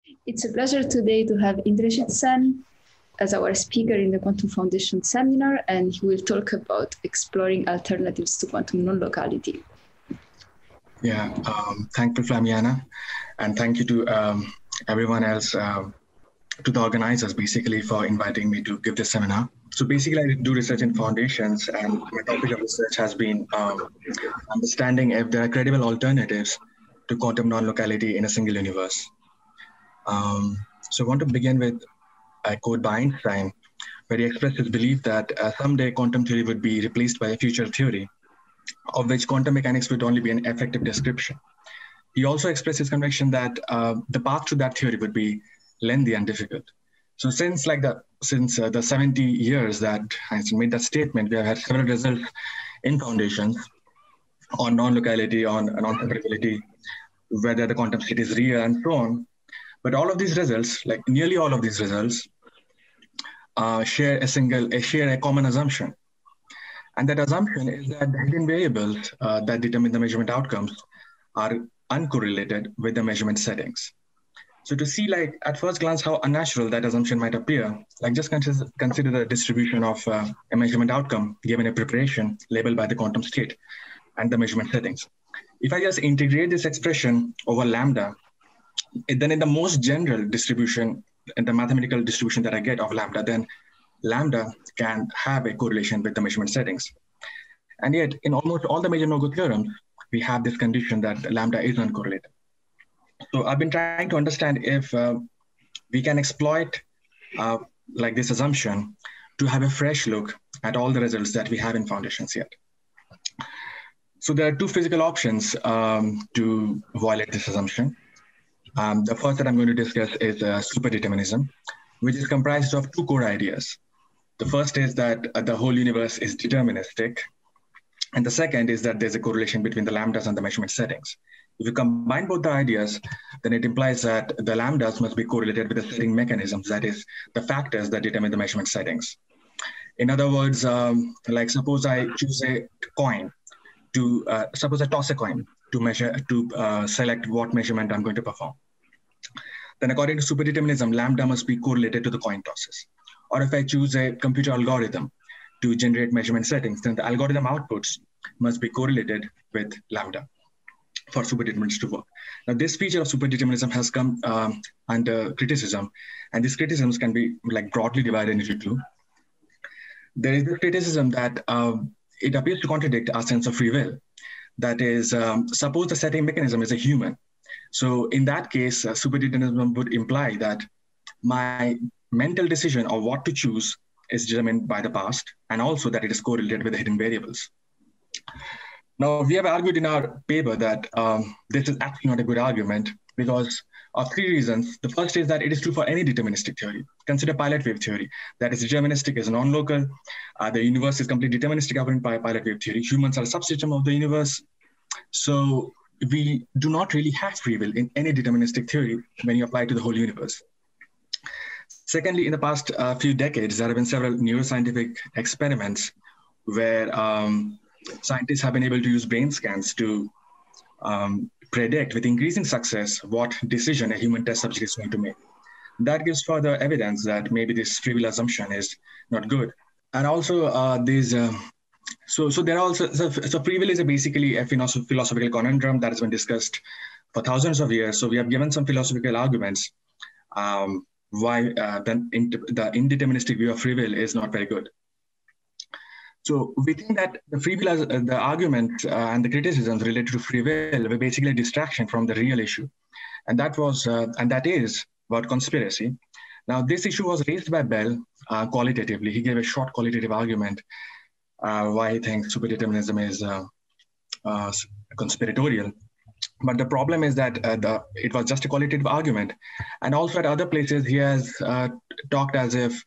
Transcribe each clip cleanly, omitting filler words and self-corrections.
It's a pleasure today to have Indrajit Sen as our speaker in the Quantum Foundation seminar, and he will talk about exploring alternatives to quantum non-locality. Yeah, thank you, Flamiana, and thank you to everyone else, to the organizers, basically, for inviting me to give this seminar. So basically, I do research in foundations, and my topic of research has been understanding if there are credible alternatives to quantum non-locality in a single universe. So I want to begin with a quote by Einstein, where he expressed his belief that someday quantum theory would be replaced by a future theory, of which quantum mechanics would only be an effective description. He also expressed his conviction that the path to that theory would be lengthy and difficult. So since the 70 years that Einstein made that statement, we have had several results in foundations on non-locality, on non-separability, whether the quantum state is real, and so on. But all of these results, like nearly all of these results, share a common assumption. And that assumption is that the hidden variables that determine the measurement outcomes are uncorrelated with the measurement settings. So to see, like, at first glance how unnatural that assumption might appear, like just consider the distribution of a measurement outcome given a preparation labeled by the quantum state and the measurement settings. If I just integrate this expression over lambda, then in the most general distribution, in the mathematical distribution that I get of lambda, then lambda can have a correlation with the measurement settings. And yet, in almost all the major no-go theorems, we have this condition that lambda is uncorrelated. So I've been trying to understand if we can exploit like this assumption to have a fresh look at all the results that we have in foundations yet. So there are two physical options to violate this assumption. The first that I'm going to discuss is superdeterminism, which is comprised of two core ideas. The first is that the whole universe is deterministic. And the second is that there's a correlation between the lambdas and the measurement settings. If you combine both the ideas, then it implies that the lambdas must be correlated with the setting mechanisms, that is, the factors that determine the measurement settings. In other words, like suppose I choose a coin to, suppose I toss a coin to select what measurement I'm going to perform. Then according to superdeterminism, lambda must be correlated to the coin tosses. Or if I choose a computer algorithm to generate measurement settings, then the algorithm outputs must be correlated with lambda for superdeterminism to work. Now, this feature of superdeterminism has come under criticism, and these criticisms can be like broadly divided into two. There is the criticism that it appears to contradict our sense of free will. That is, suppose the setting mechanism is a human. So in that case, superdeterminism would imply that my mental decision of what to choose is determined by the past, and also that it is correlated with the hidden variables. Now, we have argued in our paper that this is actually not a good argument because of three reasons. The first is that it is true for any deterministic theory. Consider pilot wave theory. That is deterministic, is non-local. The universe is completely deterministic according to pilot wave theory. Humans are a subsystem of the universe. So we do not really have free will in any deterministic theory when you apply to the whole universe. Secondly, in the past few decades, there have been several neuroscientific experiments where scientists have been able to use brain scans to predict with increasing success what decision a human test subject is going to make. That gives further evidence that maybe this free will assumption is not good. And also so free will is basically a philosophical conundrum that has been discussed for thousands of years. So we have given some philosophical arguments why the indeterministic view of free will is not very good. So we think that the free will, the argument and the criticisms related to free will were basically a distraction from the real issue. And that is about conspiracy. Now, this issue was raised by Bell qualitatively. He gave a short qualitative argument why he thinks superdeterminism is conspiratorial. But the problem is that it was just a qualitative argument. And also at other places, he has written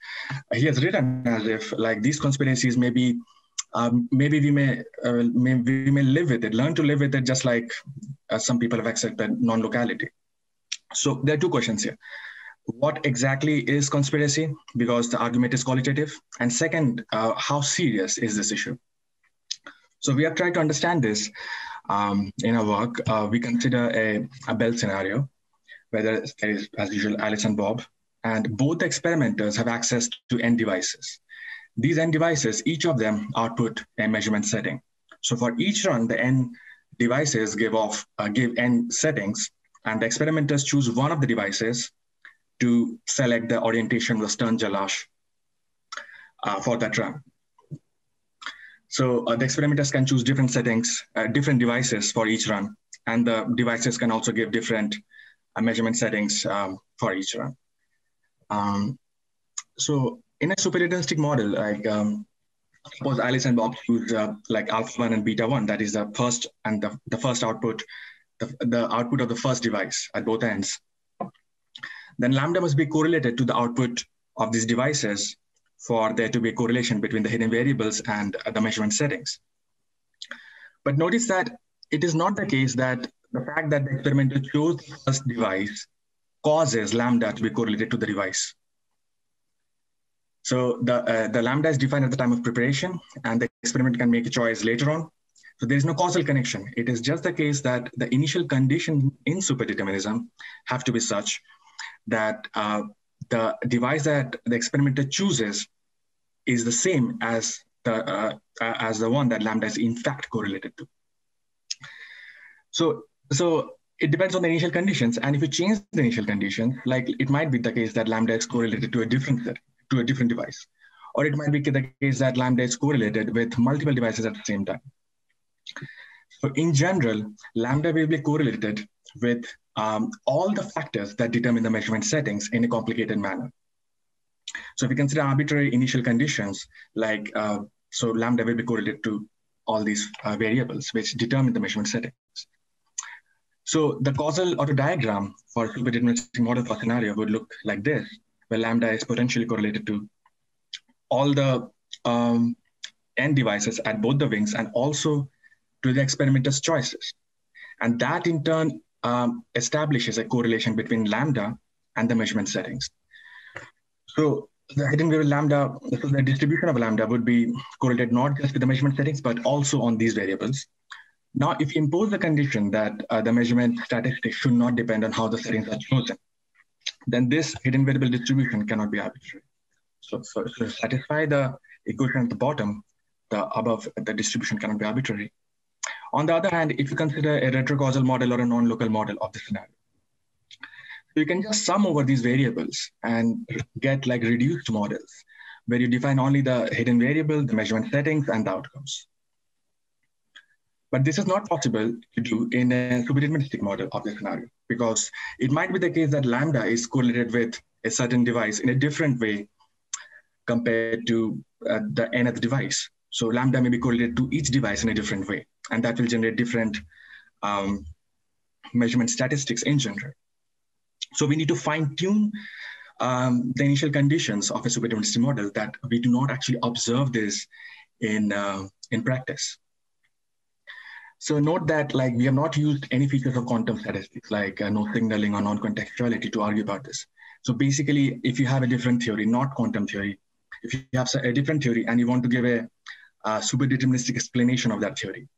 as if like these conspiracies maybe we may live with it, learn to live with it, just like some people have accepted non-locality. So there are two questions here. What exactly is conspiracy? Because the argument is qualitative. And second, how serious is this issue? So we have tried to understand this in our work. We consider a Bell scenario whether there is, as usual, Alice and Bob, and both experimenters have access to n devices. These n devices, each of them output a measurement setting. So for each run, the n devices give n settings, and the experimenters choose one of the devices to select the orientation of the stern Jalash for that run. So the experimenters can choose different settings, different devices for each run, and the devices can also give different measurement settings for each run. So in a superdeterministic model, like suppose Alice and Bob choose like alpha 1 and beta 1, that is the first and the first output, the output of the first device at both ends. Then lambda must be correlated to the output of these devices for there to be a correlation between the hidden variables and the measurement settings. But notice that it is not the case that the fact that the experimenter chose the first device causes lambda to be correlated to the device. So the lambda is defined at the time of preparation, and the experiment can make a choice later on. So there is no causal connection. It is just the case that the initial conditions in superdeterminism have to be such that the device that the experimenter chooses is the same as the one that lambda is in fact correlated to. So it depends on the initial conditions, and if you change the initial condition, like it might be the case that lambda is correlated to a different device, or it might be the case that lambda is correlated with multiple devices at the same time. So in general, lambda will be correlated with all the factors that determine the measurement settings in a complicated manner. So if you consider arbitrary initial conditions, like so lambda will be correlated to all these variables which determine the measurement settings. So the causal autodiagram for a superdeterministic model for scenario would look like this, where lambda is potentially correlated to all the n devices at both the wings and also to the experimenter's choices. And that in turn establishes a correlation between lambda and the measurement settings. So the hidden variable lambda, so the distribution of lambda would be correlated not just with the measurement settings, but also on these variables. Now, if you impose the condition that the measurement statistics should not depend on how the settings are chosen, then this hidden variable distribution cannot be arbitrary. So to satisfy the equation at the bottom, the above, the distribution cannot be arbitrary. On the other hand, if you consider a retrocausal model or a non-local model of the scenario, so you can just sum over these variables and get like reduced models where you define only the hidden variable, the measurement settings, and the outcomes. But this is not possible to do in a superdeterministic model of the scenario, because it might be the case that lambda is correlated with a certain device in a different way compared to the n of the device. So lambda may be correlated to each device in a different way, and that will generate different measurement statistics in general. So we need to fine-tune the initial conditions of a superdeterministic model that we do not actually observe this in practice. So note that like we have not used any features of quantum statistics like no signaling or non-contextuality to argue about this. So basically, if you have a different theory, not quantum theory, if you have a different theory and you want to give a superdeterministic explanation of that theory,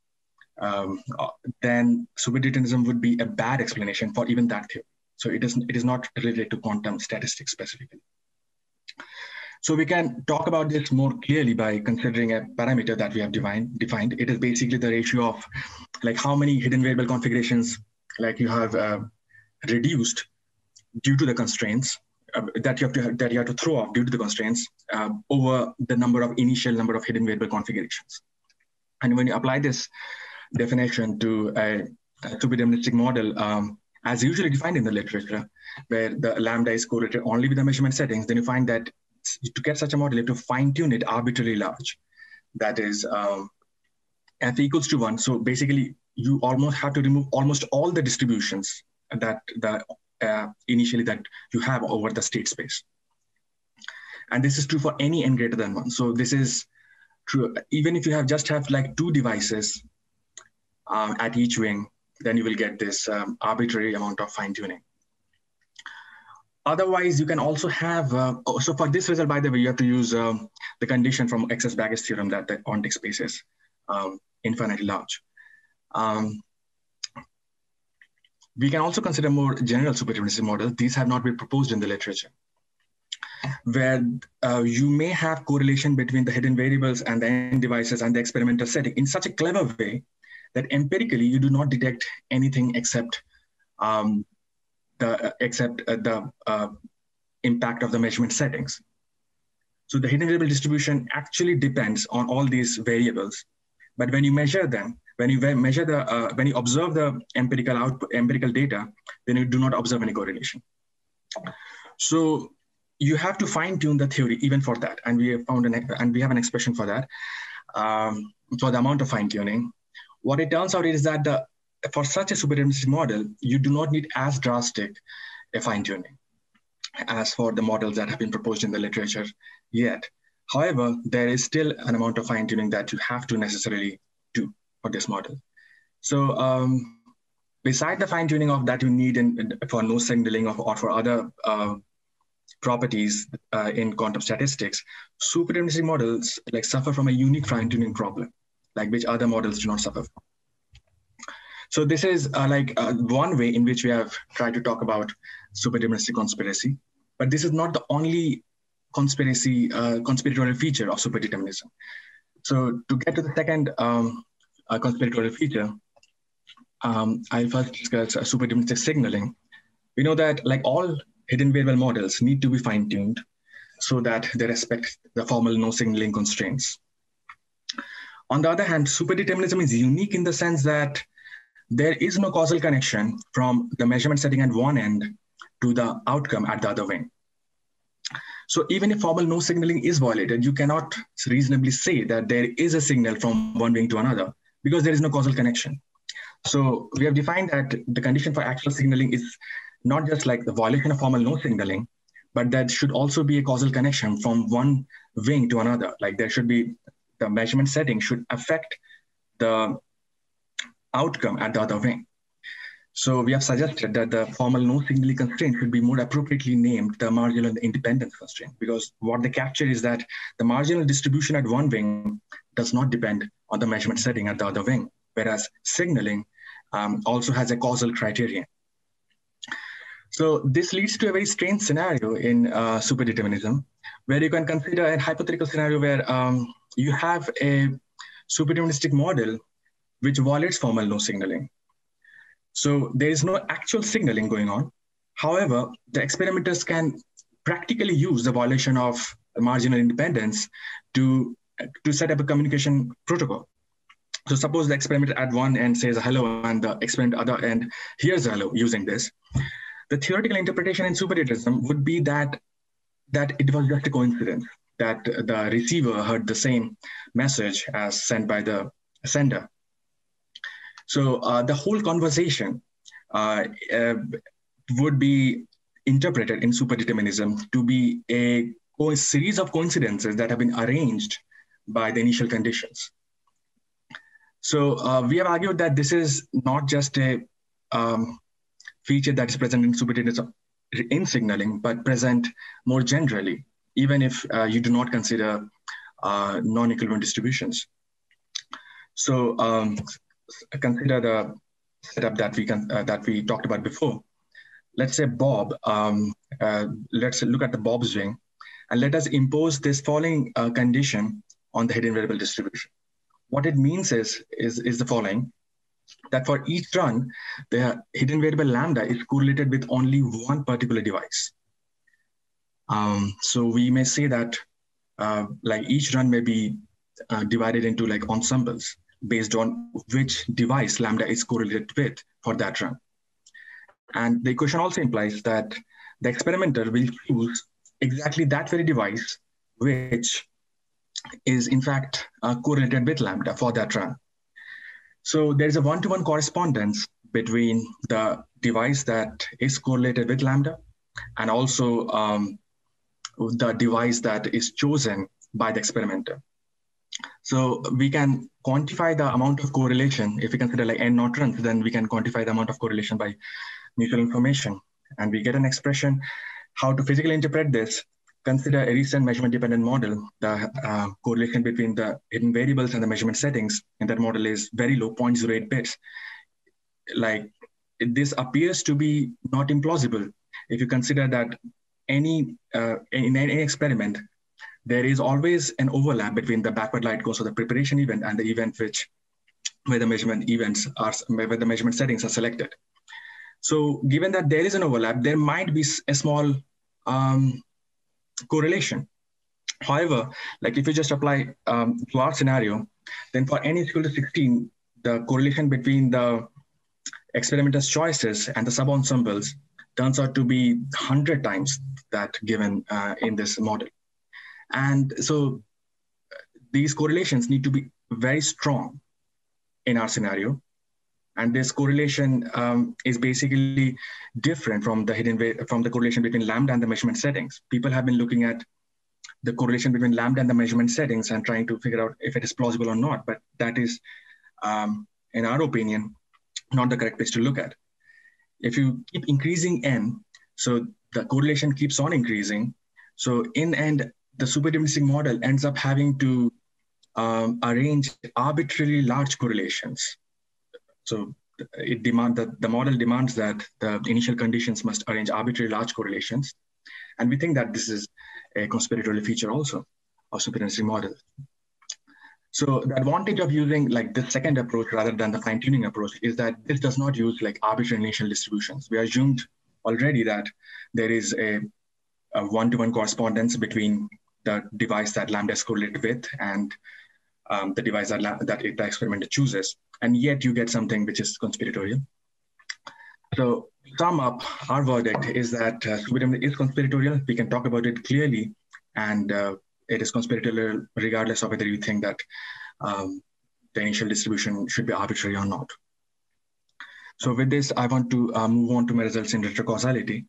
then superdeterminism would be a bad explanation for even that theory. So it is not related to quantum statistics specifically. So we can talk about this more clearly by considering a parameter that we have defined. It is basically the ratio of like how many hidden variable configurations like you have reduced due to the constraints that you have to throw off due to the constraints over the initial number of hidden variable configurations. And when you apply this definition to a superdeterministic model, as usually defined in the literature, where the lambda is correlated only with the measurement settings, then you find that to get such a model, you have to fine-tune it arbitrarily large. That is f equals to 1. So basically, you almost have to remove almost all the distributions that initially that you have over the state space. And this is true for any n greater than 1. So this is true even if you just have like 2 devices at each wing, then you will get this arbitrary amount of fine-tuning. Otherwise, you can also have, so for this result, by the way, you have to use the condition from excess baggage theorem that the ontic space is We can also consider more general superdeterministic models. These have not been proposed in the literature, where you may have correlation between the hidden variables and the end devices and the experimental setting in such a clever way that empirically you do not detect anything except the impact of the measurement settings. So the hidden variable distribution actually depends on all these variables, but when you measure them, when you observe the empirical data, then you do not observe any correlation. So you have to fine tune the theory even for that, and we have an expression for that, for the amount of fine tuning. What it turns out is that for such a superdeterministic model, you do not need as drastic a fine tuning as for the models that have been proposed in the literature yet. However, there is still an amount of fine tuning that you have to necessarily do for this model. So beside the fine tuning of that you need for no signaling or for other properties in quantum statistics, superdeterministic models suffer from a unique fine tuning problem, which other models do not suffer from. So this is one way in which we have tried to talk about superdeterministic conspiracy, but this is not the only conspiratorial feature of superdeterminism. So to get to the second conspiratorial feature, I'll first discuss superdeterministic signaling. We know that all hidden variable models need to be fine-tuned so that they respect the formal no signaling constraints. On the other hand, superdeterminism is unique in the sense that there is no causal connection from the measurement setting at one end to the outcome at the other wing. So even if formal no signaling is violated, you cannot reasonably say that there is a signal from one wing to another because there is no causal connection. So we have defined that the condition for actual signaling is not just the violation of formal no signaling, but that should also be a causal connection from one wing to another. There should be, the measurement setting should affect the outcome at the other wing. So we have suggested that the formal no signaling constraint should be more appropriately named the marginal independence constraint, because what they capture is that the marginal distribution at one wing does not depend on the measurement setting at the other wing, whereas signaling also has a causal criterion. So this leads to a very strange scenario in superdeterminism, where you can consider a hypothetical scenario where you have a superdeterministic model which violates formal no signaling. So there is no actual signaling going on. However, the experimenters can practically use the violation of marginal independence to set up a communication protocol. So suppose the experimenter at one end says hello and the experimenter at the other end hears hello using this. The theoretical interpretation in superdeterminism would be that it was just a coincidence, that the receiver heard the same message as sent by the sender. So the whole conversation would be interpreted in superdeterminism to be a series of coincidences that have been arranged by the initial conditions. So we have argued that this is not just a feature that is present in superdeterminism in signaling, but present more generally, even if you do not consider non-equivalent distributions. So consider the setup that we talked about before. Let's say Bob. Let's look at the Bob's wing, and let us impose this following condition on the hidden variable distribution. What it means is the following: that for each run, the hidden variable lambda is correlated with only one particular device. So we may say that each run may be divided into ensembles based on which device lambda is correlated with for that run. And the equation also implies that the experimenter will choose exactly that very device which is in fact correlated with lambda for that run. So there's a one-to-one correspondence between the device that is correlated with lambda and also the device that is chosen by the experimenter. So we can quantify the amount of correlation. If we consider n naught runs, then we can quantify the amount of correlation by mutual information. And we get an expression. How to physically interpret this: consider a recent measurement-dependent model. The correlation between the hidden variables and the measurement settings in that model is very low, 0.08 bits. this appears to be not implausible if you consider that in any experiment, there is always an overlap between the backward light course of the preparation event and the event where the measurement settings are selected. So given that there is an overlap, there might be a small correlation. However, like if you just apply to our scenario, then for n is equal to 16, the correlation between the experimenter's choices and the sub-ensembles turns out to be 100 times that given in this model. And so these correlations need to be very strong in our scenario. And this correlation is basically different from the correlation between lambda and the measurement settings. People have been looking at the correlation between lambda and the measurement settings and trying to figure out if it is plausible or not. But that is, in our opinion, not the correct place to look at. If you keep increasing n, so the correlation keeps on increasing. So in end, the superdeterministic model ends up having to arrange arbitrarily large correlations. So the model demands that the initial conditions must arrange arbitrarily large correlations. And we think that this is a conspiratorial feature also of superdeterministic model. So the advantage of using like the second approach rather than the fine-tuning approach is that this does not use like arbitrary initial distributions. We assumed already that there is a one-to-one correspondence between the device that lambda is correlated with and the device that the experimenter chooses. And yet you get something which is conspiratorial. So to sum up, our verdict is that superdeterminism is conspiratorial. We can talk about it clearly, and it is conspiratorial regardless of whether you think that the initial distribution should be arbitrary or not. So with this, I want to move on to my results in retrocausality.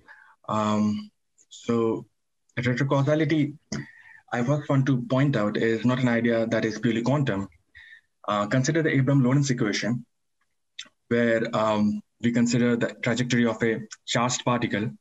So retrocausality, I first want to point out, is not an idea that is purely quantum. Consider the Abram-Lorentz equation, where we consider the trajectory of a charged particle.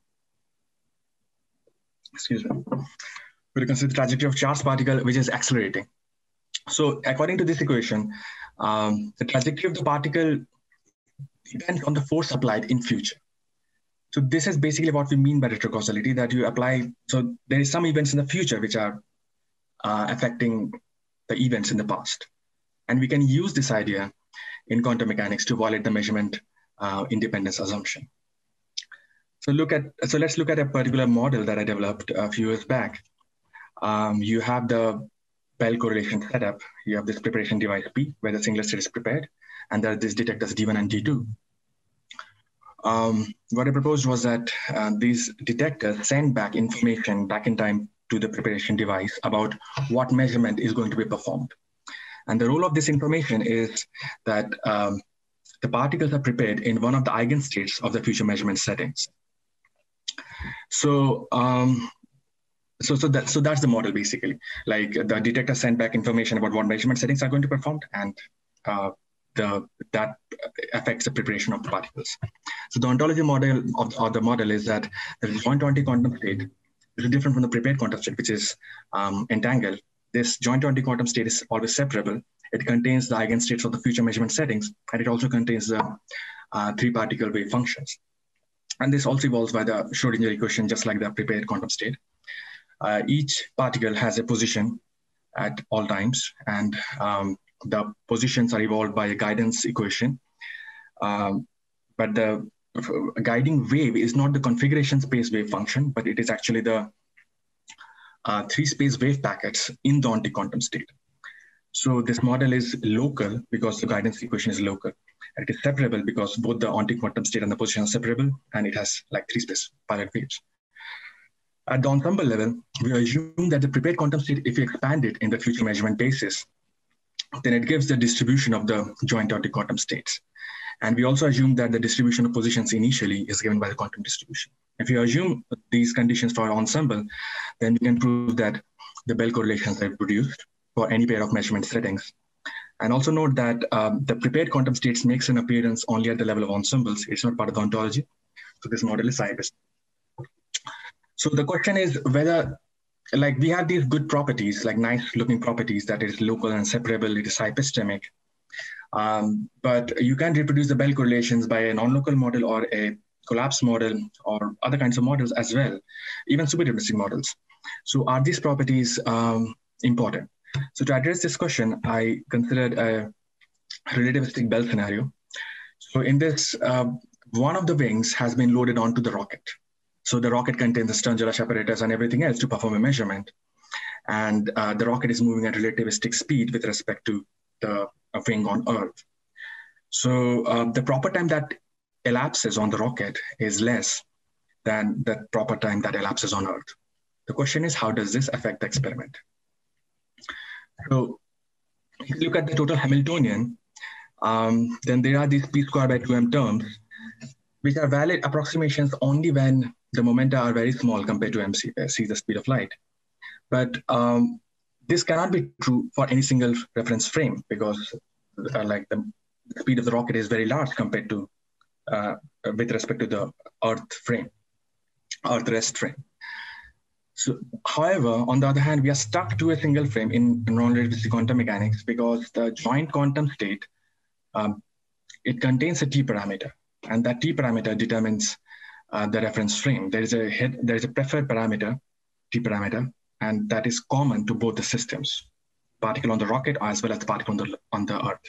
Excuse me. We consider the trajectory of charged particle which is accelerating. So according to this equation, the trajectory of the particle depends on the force applied in future. So this is basically what we mean by retrocausality, that you apply, so there is some events in the future which are affecting the events in the past. And we can use this idea in quantum mechanics to violate the measurement independence assumption. So let's look at a particular model that I developed a few years back. You have the Bell correlation setup. You have this preparation device P, where the singlet state is prepared, and there are these detectors D1 and D2. What I proposed was that these detectors send back information back in time to the preparation device about what measurement is going to be performed. And the role of this information is that the particles are prepared in one of the eigenstates of the future measurement settings. So that's the model basically. Like the detector sent back information about what measurement settings are going to perform, and that affects the preparation of the particles. So the ontology model of the model is that the joint anti-quantum state is different from the prepared quantum state, which is entangled. This joint anti-quantum state is always separable. It contains the eigenstates of the future measurement settings, and it also contains the three-particle wave functions. And this also evolves by the Schrodinger equation, just like the prepared quantum state. Each particle has a position at all times, and the positions are evolved by a guidance equation. But the guiding wave is not the configuration space wave function, but it is actually the three-space wave packets in the anti-quantum state. So this model is local because the guidance equation is local. And it is separable because both the anti-quantum state and the position are separable, and it has like three-space pilot waves. At the ensemble level, we assume that the prepared quantum state, if you expand it in the future measurement basis, then it gives the distribution of the joint anti-quantum states. And we also assume that the distribution of positions initially is given by the quantum distribution. If you assume these conditions for our ensemble, then we can prove that the Bell correlations are produced for any pair of measurement settings. And also note that the prepared quantum states makes an appearance only at the level of ensembles. It's not part of the ontology. So this model is cyberspace. So the question is whether, like, we have these good properties, like nice looking properties, that it is local and separable, it is hypostemic. But you can reproduce the Bell correlations by a non-local model or a collapse model or other kinds of models as well, even superdeterministic models. So are these properties important? So to address this question, I considered a relativistic Bell scenario. So in this, one of the wings has been loaded onto the rocket. So the rocket contains the Stern-Gerlach apparatus and everything else to perform a measurement. And the rocket is moving at relativistic speed with respect to the wing on Earth. So the proper time that elapses on the rocket is less than the proper time that elapses on Earth. The question is, how does this affect the experiment? So if you look at the total Hamiltonian, then there are these p squared by 2m terms, which are valid approximations only when the momenta are very small compared to mc, the speed of light. But this cannot be true for any single reference frame because like the speed of the rocket is very large compared to with respect to the Earth frame, Earth rest frame. So, however, on the other hand, we are stuck to a single frame in non-relativistic quantum mechanics because the joint quantum state, it contains a T parameter, and that T parameter determines the reference frame. There is a preferred parameter, T parameter, and that is common to both the systems, particle on the rocket as well as the particle on the Earth.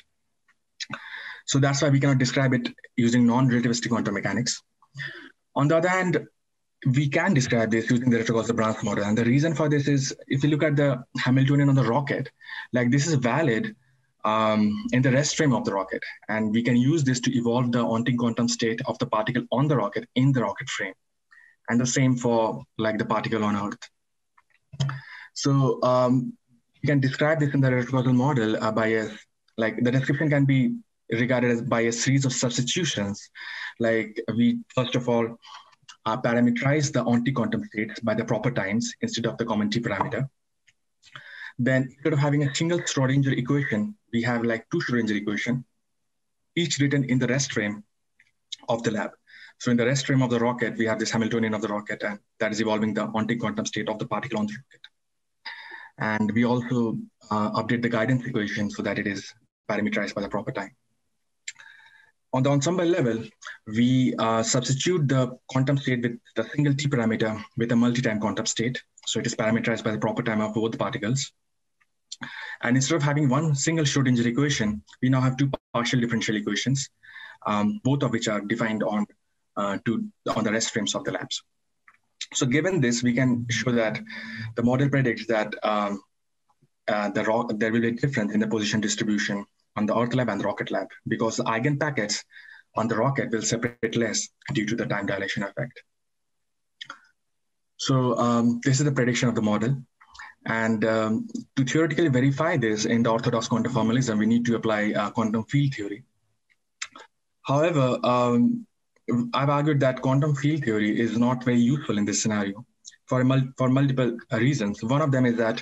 So that's why we cannot describe it using non-relativistic quantum mechanics. On the other hand, we can describe this using the Retro-Gauss-Lagrange model. And the reason for this is, if you look at the Hamiltonian on the rocket, like this is valid in the rest frame of the rocket. And we can use this to evolve the Onting quantum state of the particle on the rocket in the rocket frame. And the same for like the particle on Earth. So you can describe this in the Retro-Gauss model by a, like the description can be regarded as by a series of substitutions. Like we, first of all, parameterize the Ontic quantum states by the proper times instead of the common T parameter. Then instead of having a single Schrodinger equation, we have like two Schrodinger equations, each written in the rest frame of the lab. So in the rest frame of the rocket, we have this Hamiltonian of the rocket, and that is evolving the Ontic quantum state of the particle on the rocket. And we also update the guidance equation so that it is parameterized by the proper time. On the ensemble level, we substitute the quantum state with the single T parameter with a multi-time quantum state. So it is parameterized by the proper time of both particles. And instead of having one single Schrodinger equation, we now have two partial differential equations, both of which are defined on the rest frames of the labs. So given this, we can show that the model predicts that there will be a difference in the position distribution on the Earth lab and the rocket lab, because the eigenpackets on the rocket will separate less due to the time dilation effect. So this is the prediction of the model. And to theoretically verify this in the orthodox quantum formalism, we need to apply quantum field theory. However, I've argued that quantum field theory is not very useful in this scenario for multiple reasons. One of them is that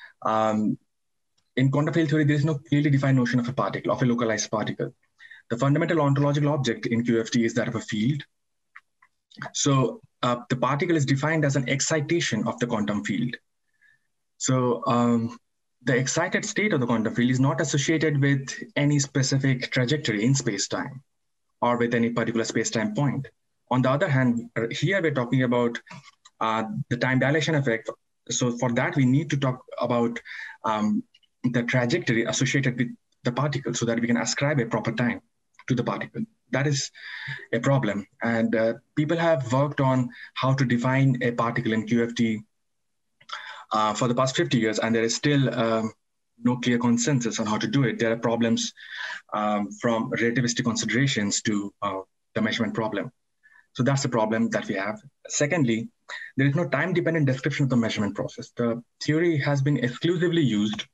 in quantum field theory, there is no clearly defined notion of a particle, of a localized particle. The fundamental ontological object in QFT is that of a field. So the particle is defined as an excitation of the quantum field. So the excited state of the quantum field is not associated with any specific trajectory in space-time or with any particular space-time point. On the other hand, here we're talking about the time dilation effect. So for that, we need to talk about the trajectory associated with the particle so that we can ascribe a proper time to the particle. That is a problem. And people have worked on how to define a particle in QFT for the past 50 years, and there is still no clear consensus on how to do it. There are problems from relativistic considerations to the measurement problem. So that's the problem that we have. Secondly, there is no time-dependent description of the measurement process. The theory has been exclusively used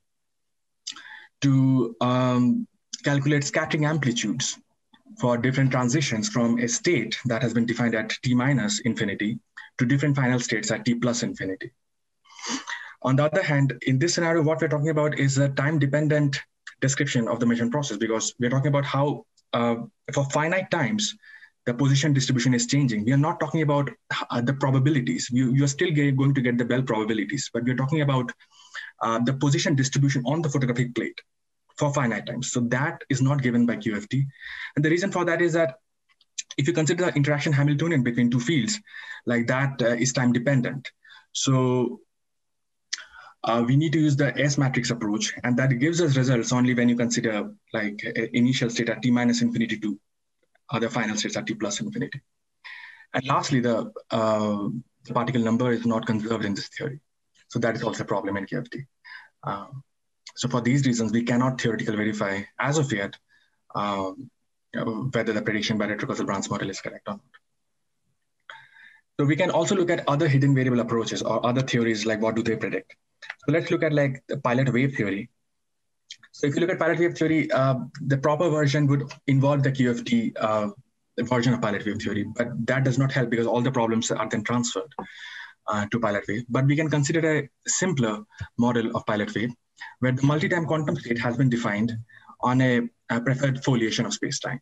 to calculate scattering amplitudes for different transitions from a state that has been defined at t minus infinity to different final states at t plus infinity. On the other hand, in this scenario, what we're talking about is a time-dependent description of the measurement process, because we're talking about how for finite times, the position distribution is changing. We are not talking about the probabilities. You're still going to get the Bell probabilities, but we're talking about the position distribution on the photographic plate for finite time. So that is not given by QFT. And the reason for that is that if you consider the interaction Hamiltonian between two fields, like that is time dependent. So we need to use the S matrix approach, and that gives us results only when you consider like initial state at t minus infinity to other final states at t plus infinity. And lastly, the particle number is not conserved in this theory. So that is also a problem in QFT. So for these reasons, we cannot theoretically verify as of yet whether the prediction by retrocausal branch model is correct or not. So we can also look at other hidden variable approaches or other theories, like what do they predict. So let's look at like the pilot wave theory. So if you look at pilot wave theory, the proper version would involve the QFT version of pilot wave theory, but that does not help because all the problems are then transferred to pilot wave. But we can consider a simpler model of pilot wave where the multi-time quantum state has been defined on a preferred foliation of space-time.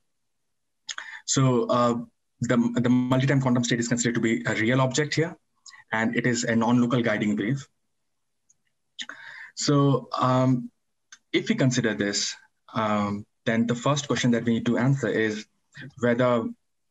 So the multi-time quantum state is considered to be a real object here, and it is a non-local guiding wave. So if we consider this, then the first question that we need to answer is whether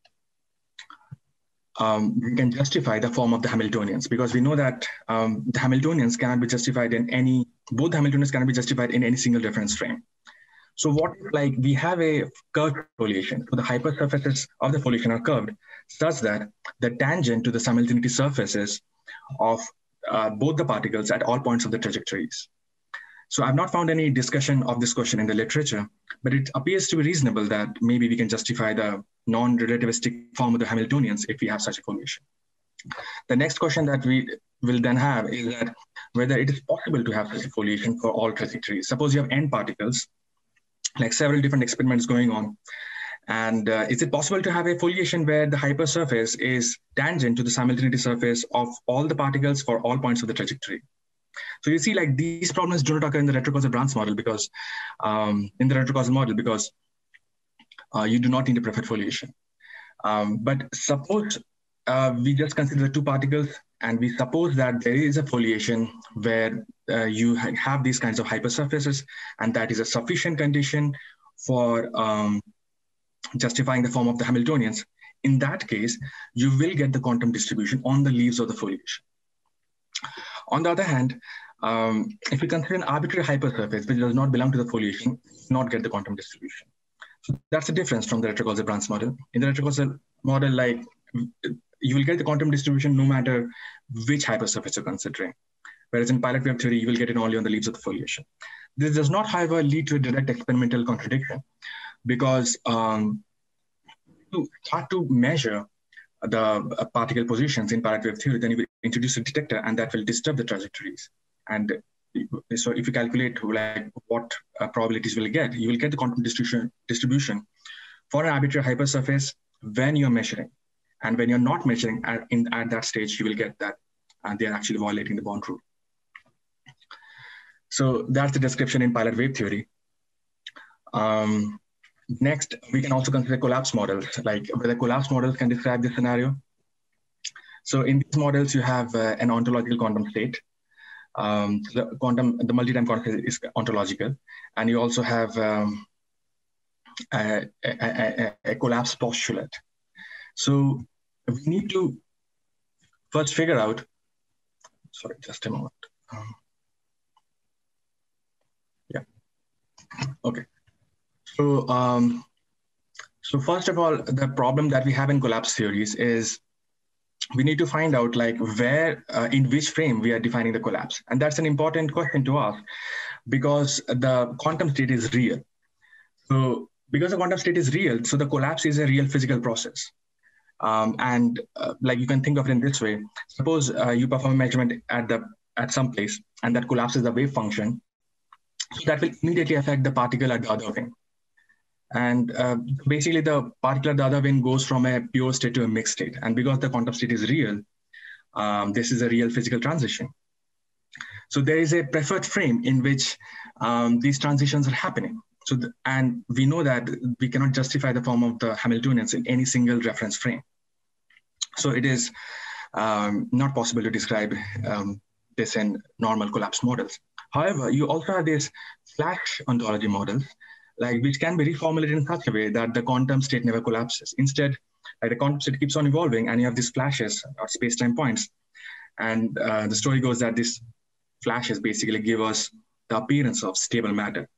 we can justify the form of the Hamiltonians, because we know that the Hamiltonians cannot be justified in any, both Hamiltonians cannot be justified in any single reference frame. So what if, like, we have a curved foliation, so the hypersurfaces of the foliation are curved such that the tangent to the simultaneity surfaces of both the particles at all points of the trajectories. So I've not found any discussion of this question in the literature, but it appears to be reasonable that maybe we can justify the non-relativistic form of the Hamiltonians if we have such a foliation. The next question that we will then have is that whether it is possible to have such a foliation for all trajectories. Suppose you have n particles, like several different experiments going on. And is it possible to have a foliation where the hypersurface is tangent to the simultaneity surface of all the particles for all points of the trajectory? So you see, like, these problems do not occur in the retrocausal branch model because you do not need a preferred foliation. But suppose we just consider the two particles, and we suppose that there is a foliation where you have these kinds of hypersurfaces, and that is a sufficient condition for justifying the form of the Hamiltonians. In that case, you will get the quantum distribution on the leaves of the foliation. On the other hand, if you consider an arbitrary hypersurface which does not belong to the foliation, not get the quantum distribution. So that's the difference from the retrocausal branch model. In the retrocausal model, like, you will get the quantum distribution no matter which hypersurface you're considering. Whereas in pilot wave theory, you will get it only on the leaves of the foliation. This does not, however, lead to a direct experimental contradiction, because to start to measure the particle positions in pilot wave theory, then you will introduce a detector, and that will disturb the trajectories. And so if you calculate like what probabilities you will get the quantum distribution for an arbitrary hypersurface when you're measuring. And when you're not measuring at that stage, you will get that they're actually violating the Bond rule. So that's the description in pilot wave theory. Next, we can also consider collapse models, like whether collapse models can describe this scenario. So in these models, you have an ontological quantum state. The multi-time quantum state is ontological, and you also have a collapse postulate. So we need to first figure out, sorry, just a moment. Yeah, okay. So, so first of all, the problem that we have in collapse theories is we need to find out like where, in which frame we are defining the collapse. And that's an important question to ask because the quantum state is real. So because the quantum state is real, so the collapse is a real physical process. Like you can think of it in this way. Suppose you perform a measurement at some place and that collapses the wave function. So that will immediately affect the particle at the other wing. And basically the particle at the other wing goes from a pure state to a mixed state. And because the quantum state is real, this is a real physical transition. So there is a preferred frame in which these transitions are happening. So, and we know that we cannot justify the form of the Hamiltonians in any single reference frame. So it is not possible to describe this in normal collapse models. However, you also have these flash ontology models, like which can be reformulated in such a way that the quantum state never collapses. Instead, like the quantum state keeps on evolving, and you have these flashes or space-time points. And the story goes that these flashes basically give us the appearance of stable matter.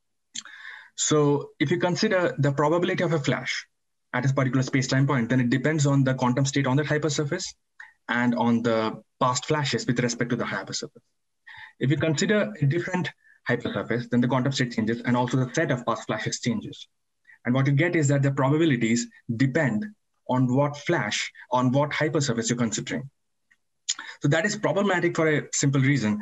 So if you consider the probability of a flash at a particular space-time point, then it depends on the quantum state on that hypersurface and on the past flashes with respect to the hypersurface. If you consider a different hypersurface, then the quantum state changes and also the set of past flashes changes. And what you get is that the probabilities depend on what flash, on what hypersurface you're considering. So that is problematic for a simple reason,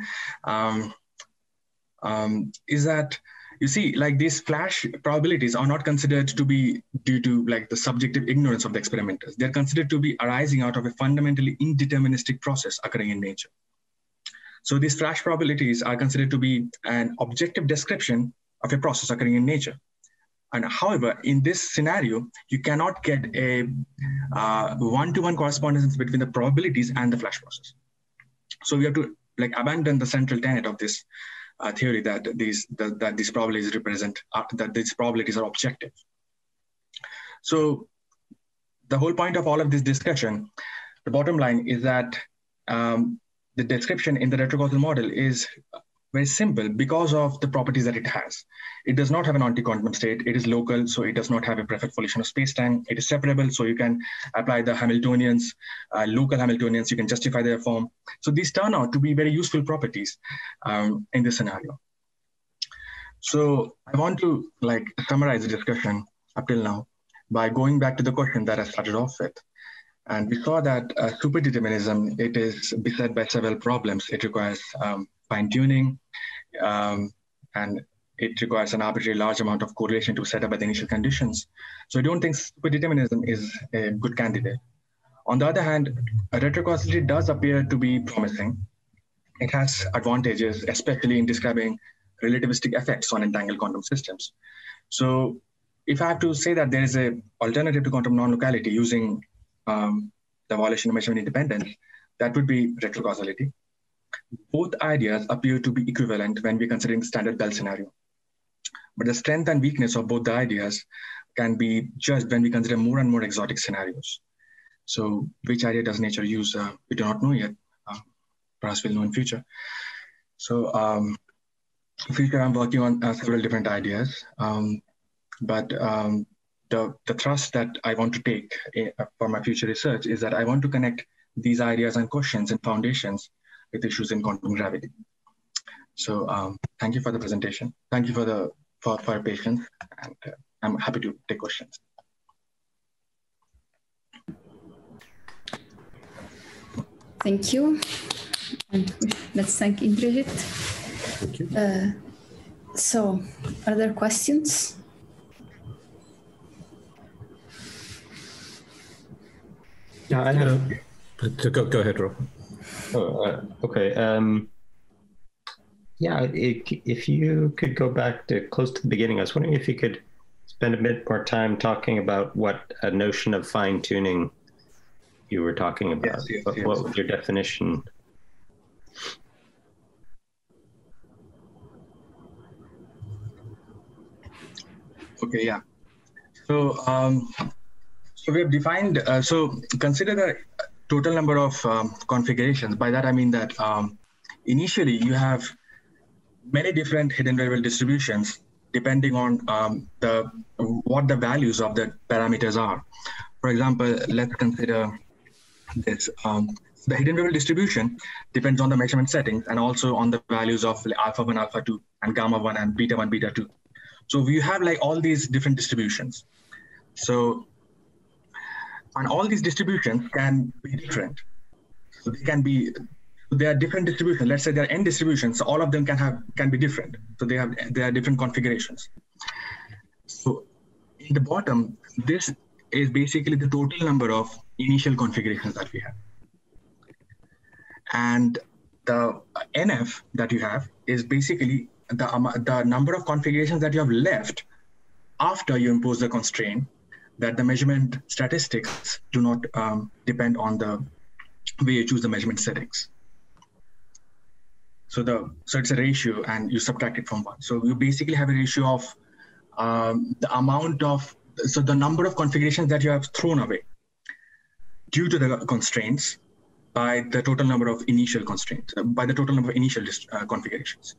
is that you see, like these flash probabilities are not considered to be due to like the subjective ignorance of the experimenters. They're considered to be arising out of a fundamentally indeterministic process occurring in nature. So these flash probabilities are considered to be an objective description of a process occurring in nature. And however, in this scenario, you cannot get a one-to-one correspondence between the probabilities and the flash process. So we have to like abandon the central tenet of this theory that these probabilities represent that these probabilities are objective. So the whole point of all of this discussion, the bottom line is that the description in the retrocausal model is very simple because of the properties that it has. It does not have an anti-quantum state. It is local, so it does not have a preferred volition of space-time. It is separable, so you can apply the Hamiltonians, local Hamiltonians. You can justify their form. So these turn out to be very useful properties in this scenario. So I want to like summarize the discussion up till now by going back to the question that I started off with. And we saw that superdeterminism, it is beset by several problems. It requires fine-tuning, and it requires an arbitrarily large amount of correlation to set up by the initial conditions. So I don't think superdeterminism is a good candidate. On the other hand, retrocausality does appear to be promising. It has advantages, especially in describing relativistic effects on entangled quantum systems. So if I have to say that there is an alternative to quantum non-locality using the violation of measurement independence, that would be retrocausality. Both ideas appear to be equivalent when we're considering standard Bell scenario. But the strength and weakness of both the ideas can be judged when we consider more and more exotic scenarios. So which idea does nature use? We do not know yet. Perhaps we'll know in future. So in future, I'm working on several different ideas. But the thrust that I want to take for my future research is that I want to connect these ideas and questions and foundations with issues in quantum gravity. So thank you for the presentation. Thank you for your patience, and I'm happy to take questions. Thank you. And let's thank Indrajit. Thank you. So, are there questions? Yeah, I had a... Go ahead, Rob. Oh, okay. Yeah, if you could go back to close to the beginning, I was wondering if you could spend a bit more time talking about what a notion of fine-tuning you were talking about. Yes. What was your definition? Okay, yeah. So, so we have defined, so consider the total number of configurations. By that, I mean that initially you have many different hidden variable distributions depending on what the values of the parameters are. For example, let's consider this. The hidden variable distribution depends on the measurement settings and also on the values of alpha 1, alpha 2, and gamma 1 and beta 1, beta 2. So we have like all these different distributions. So, and all these distributions can be different. So they can be, there are different distributions. Let's say there are n distributions. So all of them can be different. So there are different configurations. So in the bottom, this is basically the total number of initial configurations that we have. And the NF that you have is basically the number of configurations that you have left after you impose the constraint that the measurement statistics do not depend on the way you choose the measurement settings. So it's a ratio, and you subtract it from 1. So you basically have a ratio of the number of configurations that you have thrown away due to the constraints by the total number of initial constraints, by the total number of initial configurations.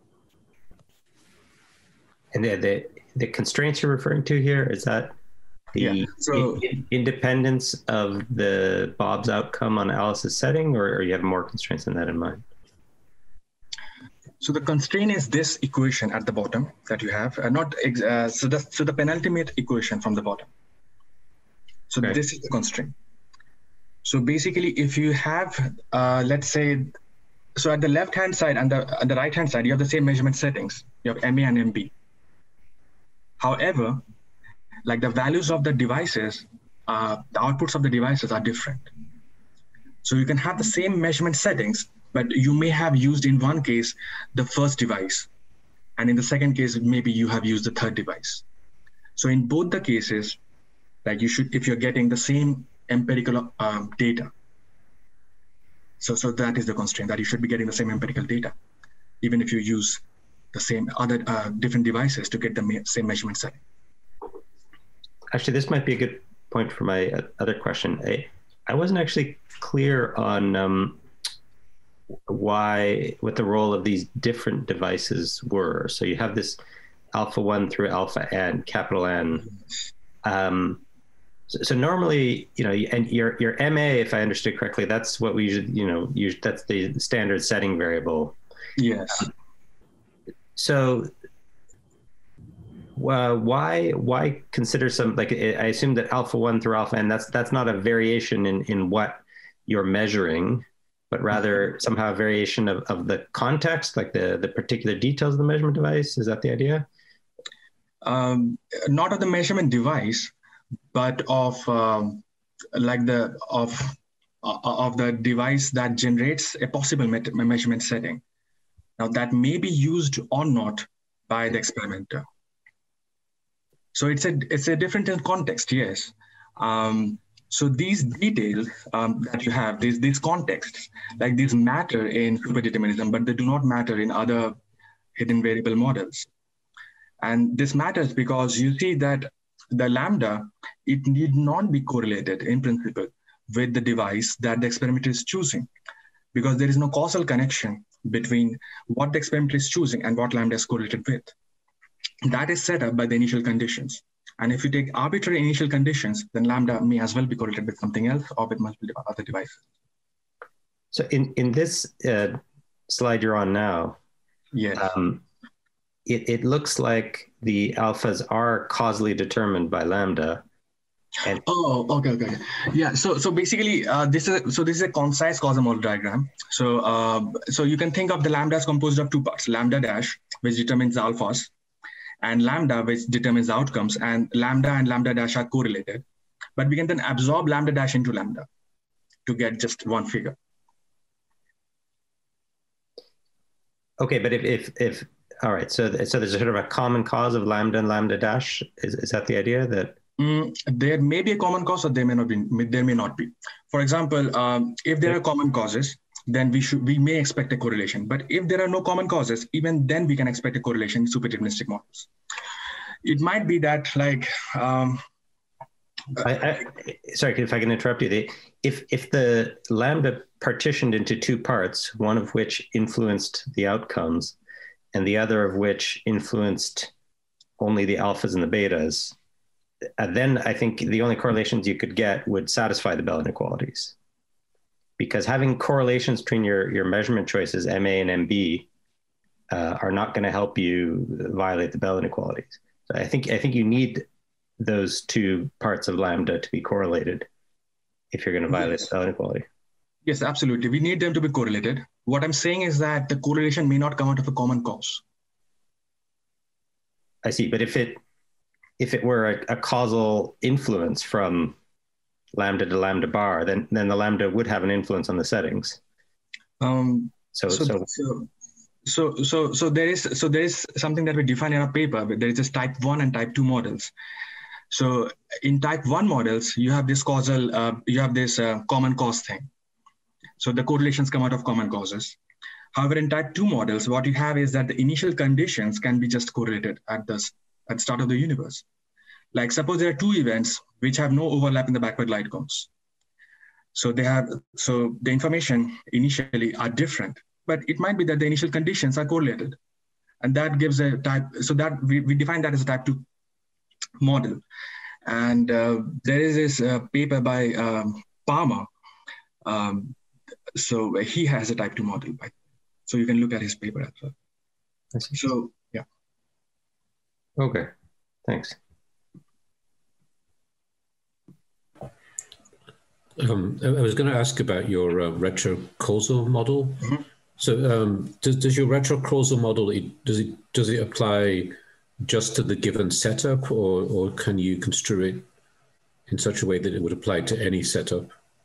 And the constraints you're referring to here, is that the independence of the Bob's outcome on Alice's setting, or you have more constraints than that in mind? So the constraint is this equation at the bottom that you have, so the penultimate equation from the bottom. So okay. This is the constraint. So basically, if you have, let's say, so at the left-hand side and the right-hand side, you have the same measurement settings. You have MA and MB. However, like the values of the devices, the outputs of the devices are different. So you can have the same measurement settings, but you may have used in one case the first device, and in the second case, maybe you have used the third device. So in both the cases, like you should, if you're getting the same empirical data. So that is the constraint, that you should be getting the same empirical data, even if you use the same other different devices to get the same measurement setting. Actually, this might be a good point for my other question. I wasn't actually clear on what the role of these different devices were. So you have this alpha 1 through alpha n, capital N. So normally, and your MA, if I understood correctly, that's what we usually, that's the standard setting variable. Yes. So why consider some, like, I assume that alpha 1 through alpha n, that's not a variation in what you're measuring, but rather somehow a variation of the context, like the particular details of the measurement device. Is that the idea? Not of the measurement device, but of the device that generates a possible measurement setting. Now that may be used or not by the experimenter. So it's a different context, yes. So these details that you have, these contexts, like these matter in superdeterminism, but they do not matter in other hidden variable models. And this matters because you see that the lambda, it need not be correlated in principle with the device that the experimenter is choosing, because there is no causal connection between what the experimenter is choosing and what lambda is correlated with. That is set up by the initial conditions. And if you take arbitrary initial conditions, then lambda may as well be correlated with something else or with multiple other devices. So in this slide you're on now, yes. It looks like the alphas are causally determined by lambda. And okay. Yeah. So basically, this is a concise causal model diagram. So you can think of the lambda as composed of two parts: lambda dash, which determines the alphas, and lambda, which determines the outcomes. And lambda dash are correlated, but we can then absorb lambda dash into lambda to get just one figure. Okay, but if all right, so there's a sort of a common cause of lambda and lambda dash. Is that the idea that? There may be a common cause, or there may not be. For example, if there are common causes, then we may expect a correlation. But if there are no common causes, even then we can expect a correlation in superdeterministic models. It might be that, like, sorry, if I can interrupt you. If the lambda partitioned into two parts, one of which influenced the outcomes, and the other of which influenced only the alphas and the betas, then I think the only correlations you could get would satisfy the Bell inequalities. Because having correlations between your measurement choices, MA and MB, are not going to help you violate the Bell inequalities. So I think you need those two parts of lambda to be correlated if you're going to violate the Bell inequality. Yes, absolutely. We need them to be correlated. What I'm saying is that the correlation may not come out of a common cause. I see, but if it were a causal influence from lambda to lambda bar, then the lambda would have an influence on the settings. So there is something that we define in our paper. There is this type 1 and type 2 models. So in type 1 models, you have this common cause thing. So the correlations come out of common causes. However, in type 2 models, what you have is that the initial conditions can be just correlated at the start of the universe. Like suppose there are two events which have no overlap in the backward light cones. So the information initially are different, but it might be that the initial conditions are correlated. And that gives a type, so that we define that as a type 2 model. And there is this paper by Palmer. So he has a type 2 model. So you can look at his paper as well. So, yeah. Okay, thanks. I was going to ask about your retrocausal model. Mm-hmm. So does your retrocausal model, does it apply just to the given setup, or can you construe it in such a way that it would apply to any setup?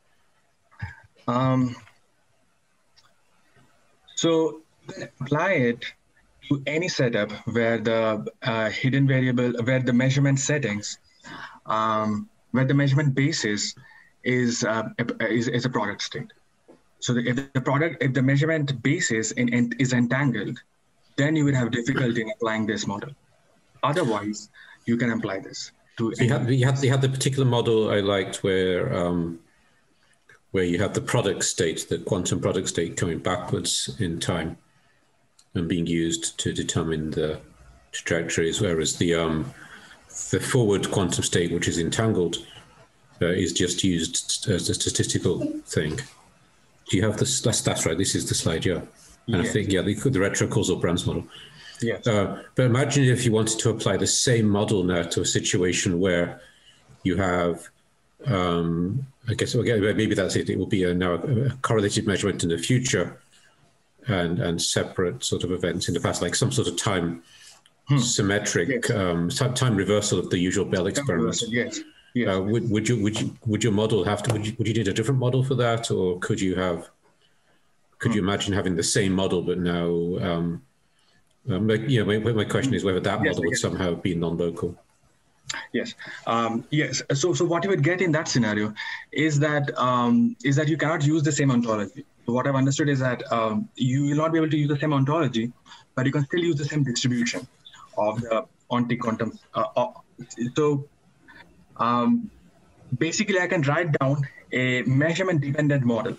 So apply it to any setup where the hidden variable, where the measurement settings, where the measurement basis is a product state. So if the measurement basis is entangled, then you would have difficulty in applying this model. Otherwise, you can apply this to. So you had the particular model I liked where you have the product state, the quantum product state coming backwards in time and being used to determine the trajectories, whereas the forward quantum state, which is entangled, is just used as a statistical thing. Do you have this? That's right. This is the slide, yeah. And yes. I think, the retrocausal Brans model. Yes. But imagine if you wanted to apply the same model now to a situation where you have, I guess, maybe that's it. It will be now a correlated measurement in the future and separate sort of events in the past, like some sort of time symmetric, yes. Time reversal of the usual Bell experiment. Yes. Yes. Would your model have to? Would you need a different model for that, or could you imagine having the same model but now? My question is whether that model would somehow be non-local. Yes. Yes. So what you would get in that scenario is that you cannot use the same ontology. So what I've understood is that you will not be able to use the same ontology, but you can still use the same distribution of the anti-quantum. Basically, I can write down a measurement-dependent model,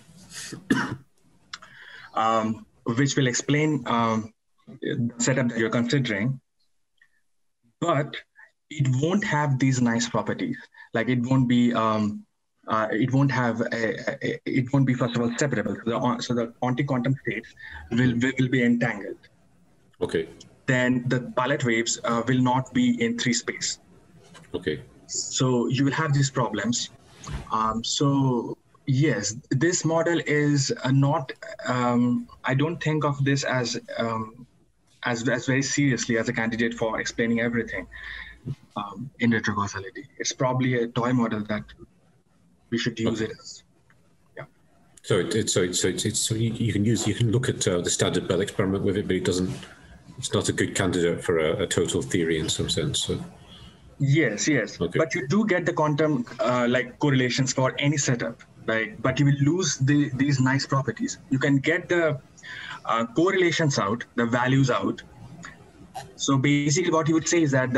which will explain the setup that you're considering, but it won't have these nice properties. Like it won't be, it won't be first of all separable. So the anti-quantum states will be entangled. Okay. Then the pilot waves will not be in 3 space. Okay. So you will have these problems. So yes, this model is not. I don't think of this as very seriously as a candidate for explaining everything in retrocausality. It's probably a toy model that we should use it as. Yeah. So you can look at the standard Bell experiment with it, but it's not a good candidate for a total theory in some sense. So. Yes. Okay. But you do get the quantum correlations for any setup, right? But you will lose these nice properties. You can get the correlations out, the values out. So basically what you would say is that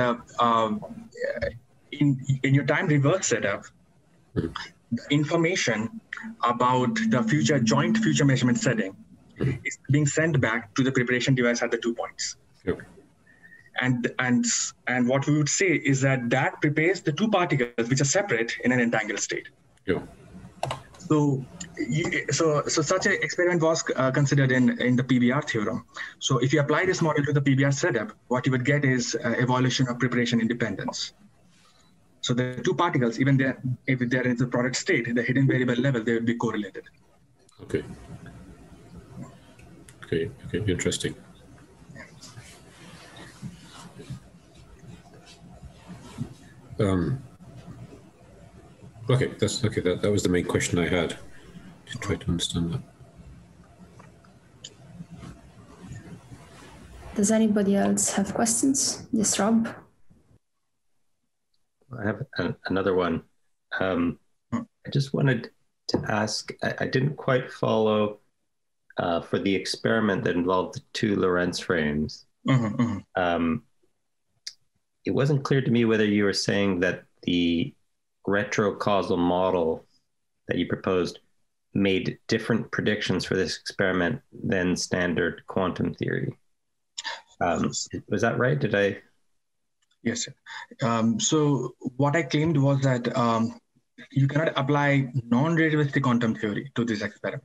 in your time reverse setup, the information about the joint future measurement setting is being sent back to the preparation device at the 2 points. Okay. And what we would say is that prepares the 2 particles which are separate in an entangled state. Yeah. So such an experiment was considered in the PBR theorem. So if you apply this model to the PBR setup, what you would get is evolution of preparation independence. So the 2 particles, even if they're in the product state, the hidden variable level, they would be correlated. Okay. Interesting. That was the main question I had to try to understand that. Does anybody else have questions? Yes, Rob. I have another one. I just wanted to ask, I didn't quite follow for the experiment that involved the two Lorentz frames, it wasn't clear to me whether you were saying that the retrocausal model that you proposed made different predictions for this experiment than standard quantum theory. Was that right? Did I? Yes. So what I claimed was that you cannot apply non-relativistic quantum theory to this experiment.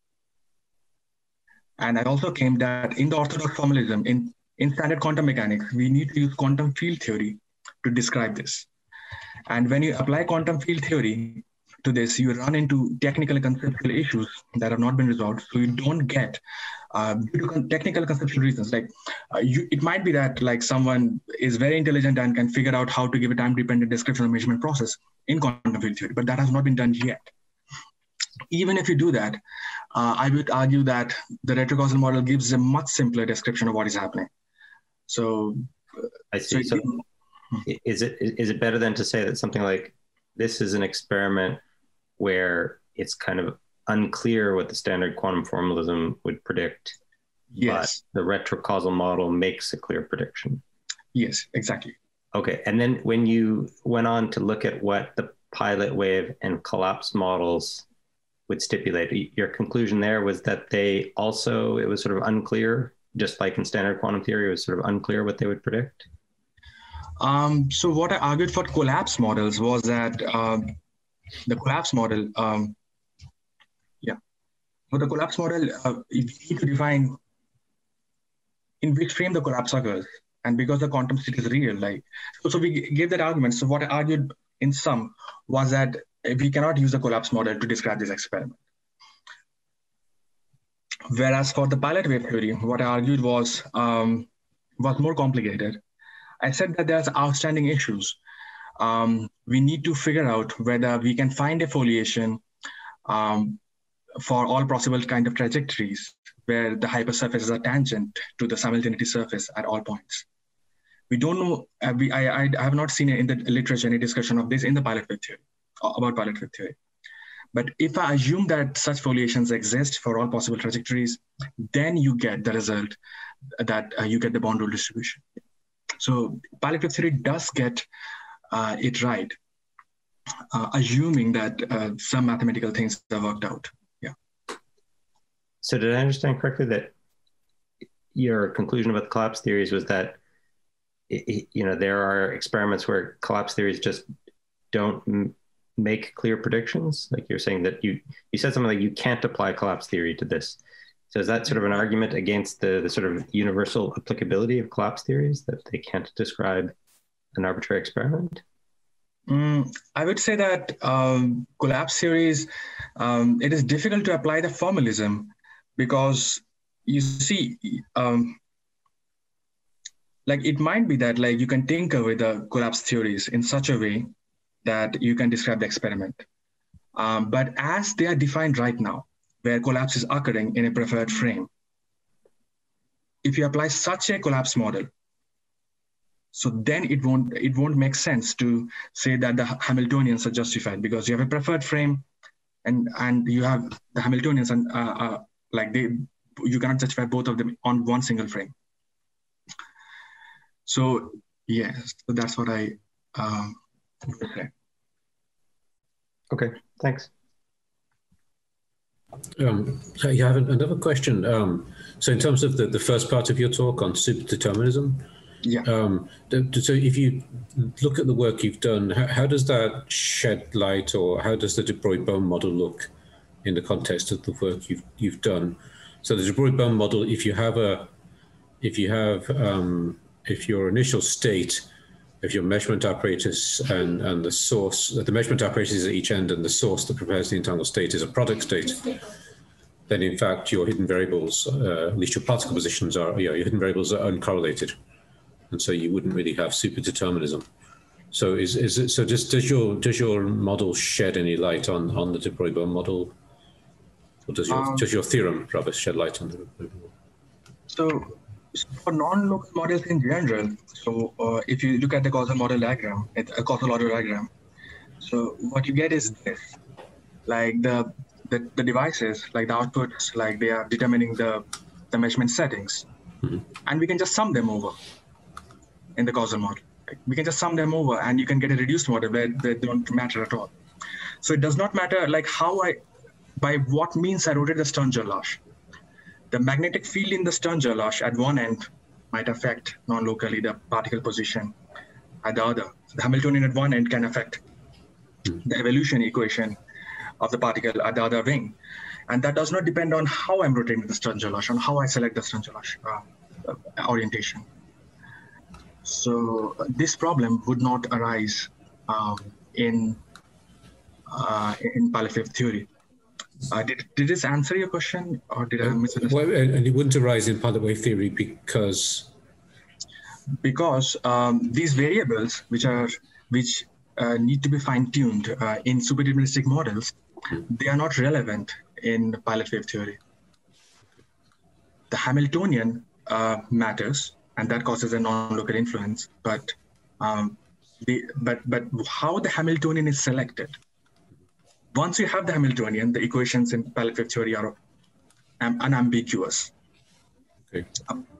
And I also claimed that in the orthodox formalism, in standard quantum mechanics, we need to use quantum field theory to describe this. And when you apply quantum field theory to this, you run into technical and conceptual issues that have not been resolved. So you don't get, due to technical conceptual reasons, like it might be that like someone is very intelligent and can figure out how to give a time-dependent description of measurement process in quantum field theory, but that has not been done yet. Even if you do that, I would argue that the retrocausal model gives a much simpler description of what is happening. So I see. So is it better than to say that something like this is an experiment where it's kind of unclear what the standard quantum formalism would predict, yes, but the retrocausal model makes a clear prediction? Yes, exactly. Okay, and then when you went on to look at what the pilot wave and collapse models would stipulate, your conclusion there was that it was sort of unclear, just like in standard quantum theory, it was sort of unclear what they would predict? So what I argued for collapse models was that the collapse model, for the collapse model, you need to define in which frame the collapse occurs. And because the quantum state is real, so we gave that argument. So what I argued in sum was that we cannot use the collapse model to describe this experiment. Whereas for the pilot wave theory, what I argued was more complicated. I said that there's outstanding issues. We need to figure out whether we can find a foliation for all possible kind of trajectories where the hypersurfaces are tangent to the simultaneity surface at all points. We don't know, I have not seen in the literature any discussion of this in the pilot wave theory, about pilot wave theory. But if I assume that such foliations exist for all possible trajectories, then you get the result that you get the bond rule distribution. So pilot wave theory does get it right, assuming that some mathematical things are worked out. Yeah. So did I understand correctly that your conclusion about the collapse theories was that there are experiments where collapse theories just don't make clear predictions? Like you're saying that you said something like you can't apply collapse theory to this. So is that sort of an argument against the sort of universal applicability of collapse theories, that they can't describe an arbitrary experiment? I would say that collapse theories, it is difficult to apply the formalism because you see, it might be that you can tinker with the collapse theories in such a way that you can describe the experiment. But as they are defined right now, where collapse is occurring in a preferred frame, if you apply such a collapse model, so then it won't make sense to say that the Hamiltonians are justified, because you have a preferred frame and you have the Hamiltonians, and you cannot justify both of them on one single frame. So yes, so that's what I would say. Okay, thanks. So you have another question. So in terms of the first part of your talk on superdeterminism, yeah. So if you look at the work you've done, how does that shed light, or how does the de Broglie-Bohm model look in the context of the work you've done? So the de Broglie-Bohm model, if your initial state of your measurement apparatus and the source, the measurement apparatus is at each end and the source that prepares the internal state is a product state, then in fact your hidden variables, at least your particle positions are, your hidden variables are uncorrelated. And so you wouldn't really have superdeterminism. So does your model shed any light on the de Broglie-Bohm model? Or does your theorem rather shed light on the de Broglie-Bohm model? So for non-local models in general, so if you look at the causal model diagram, it's a causal order diagram. So what you get is this, the the devices, like the outputs, like they are determining the measurement settings. And we can just sum them over in the causal model. We can just sum them over and you can get a reduced model where they don't matter at all. So it does not matter like by what means I rotate the Stern-Gerlach. The magnetic field in the Stern-Gerlach at one end might affect non-locally the particle position at the other. The Hamiltonian at one end can affect the evolution equation of the particle at the other wing. And that does not depend on how I'm rotating the Stern-Gerlach, on how I select the Stern-Gerlach orientation. So this problem would not arise in Paley-Fave theory. Did this answer your question, or did I misunderstand? Well, and it wouldn't arise in Paley-Wave theory because these variables, which need to be fine-tuned in superdeterministic models, they are not relevant in Paley-Wave theory. The Hamiltonian matters, and that causes a non-local influence. But how the Hamiltonian is selected. Once you have the Hamiltonian, the equations in Paley-Wave theory are unambiguous. Okay.